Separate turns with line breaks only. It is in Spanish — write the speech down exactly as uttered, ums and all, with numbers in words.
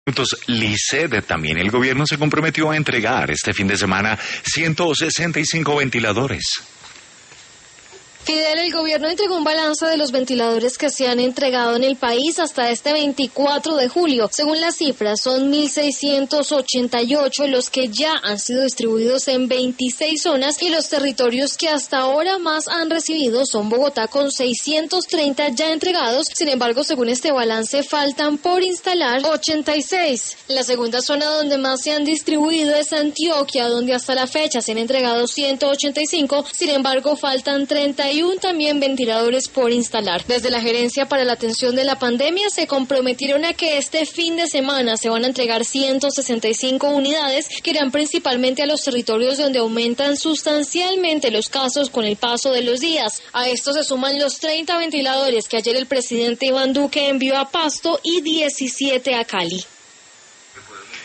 Liced, también el gobierno se comprometió a entregar este fin de semana ciento sesenta y cinco ventiladores.
Fidel, el gobierno entregó un balance de los ventiladores que se han entregado en el país hasta este veinticuatro de julio. Según las cifras, son mil seiscientos ochenta y ocho los que ya han sido distribuidos en veintiséis zonas y los territorios que hasta ahora más han recibido son Bogotá con seiscientos treinta ya entregados. Sin embargo, según este balance, faltan por instalar ochenta y seis. La segunda zona donde más se han distribuido es Antioquia, donde hasta la fecha se han entregado ciento ochenta y cinco. Sin embargo, faltan treinta y uno también ventiladores por instalar. Desde la Gerencia para la Atención de la Pandemia se comprometieron a que este fin de semana se van a entregar ciento sesenta y cinco unidades que irán principalmente a los territorios donde aumentan sustancialmente los casos con el paso de los días. A esto se suman los treinta ventiladores que ayer el presidente Iván Duque envió a Pasto y diecisiete a Cali.